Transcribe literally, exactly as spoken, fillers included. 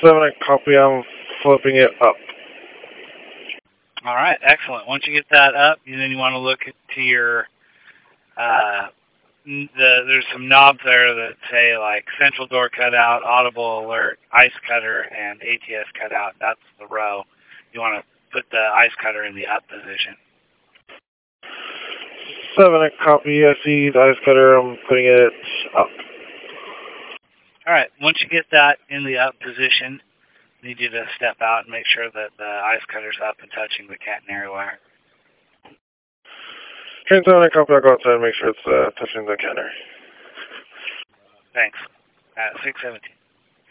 seven, I copy. I'm flipping it up. All right, excellent. Once you get that up, then you want to look to your, uh, the, there's some knobs there that say like central door cutout, audible alert, ice cutter, and A T S cutout. That's the row. You want to put the ice cutter in the up position. seven, I copy. I see the ice cutter. I'm putting it up. All right, once you get that in the up position, I need you to step out and make sure that the ice cutter's up and touching the catenary wire. Train seven, I copy. I go outside and make sure it's uh, touching the catenary. Thanks. At six seventeen.